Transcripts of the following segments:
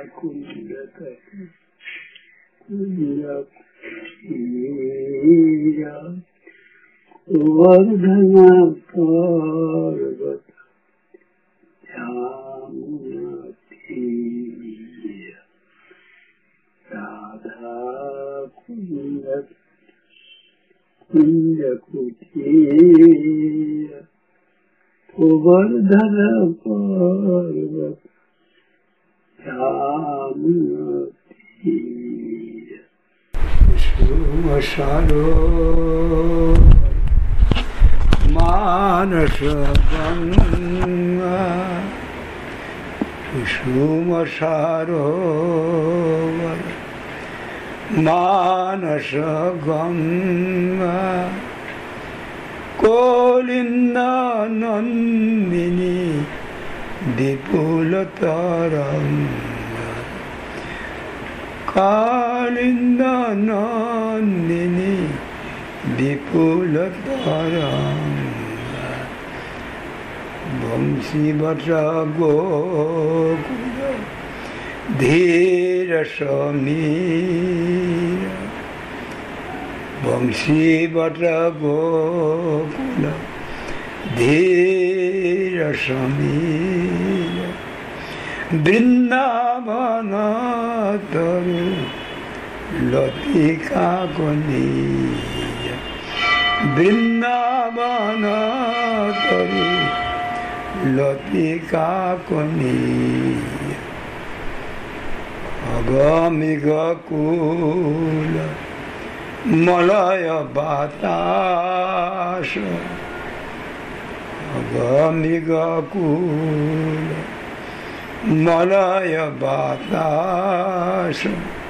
कुंज वर्धन पर्वत राधा कुंज कुंज कुटीर वर्धन पर्वत मानस गंगा कुसुम सरोवर मानस गंगा कोलिंदा नंदिनी विपुल तरंगा कालिंदा नंदिनी विपुल तरंगा वंशी बट गोकुल धीर समीर वंशी बट गोकुल धीर समीर वृंदावन तरु लतिका कनीय वृंदावन तरु लतिका कनीय अगमिग कूल मलय बातास अगमिग कूल मलय बातास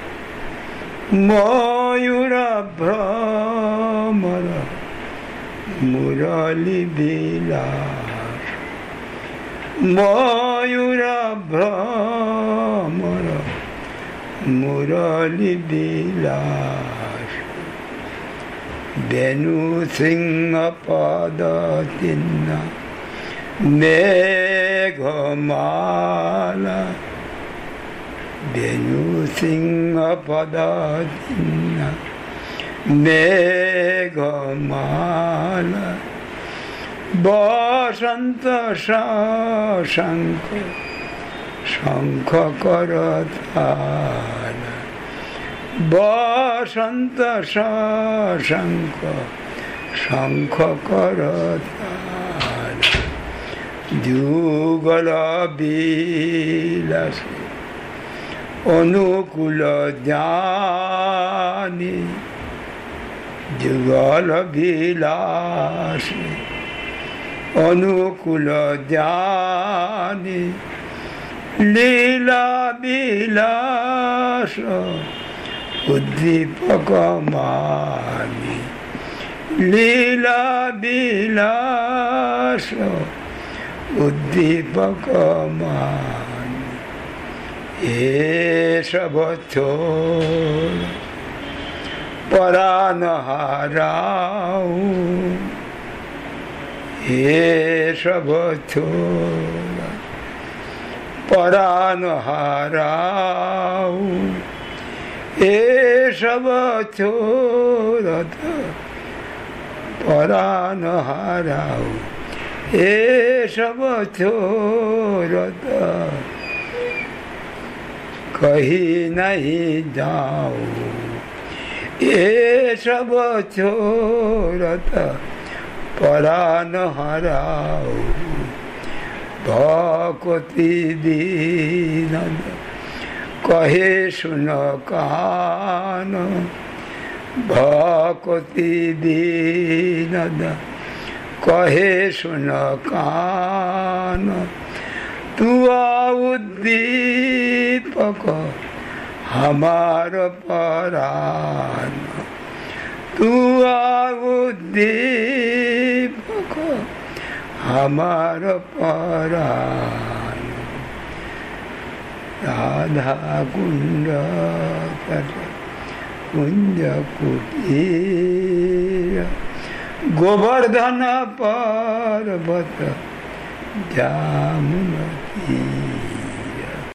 मयूर भ्रमर मुरली विलास मयूर भ्रमर मुरली विलास वेणु सिंह पद चिन्ह मेघमाला वेणु सिंह पद चिन्ह मेघमाला बसंत शंख शंख करताल बसंत शंख शंख करताल जुगल बिलासी अनुकूल ज्ञानी जुगल बिलासी अनुकूल ज्ञानी लीला विलास उद्दीपक मानी लीला विलास उद्दीपक मानी ये सब छोड़ परान हाराऊं ये सब छोड़ परान हाराऊं ये सब छोड़त परान हाराऊं ये सब छोड़त कहीं नहीं जाऊं ये सब छोड़त परान हाराऊं भक्ति दीन कहे सुन कान भक्ति दीन कहे सुन कान तू उद्दीपक हमार परान तू उद्दीपक हमार परान राधा कुंड कुंज कुटीर गोवर्धन पर्वत जामुनती।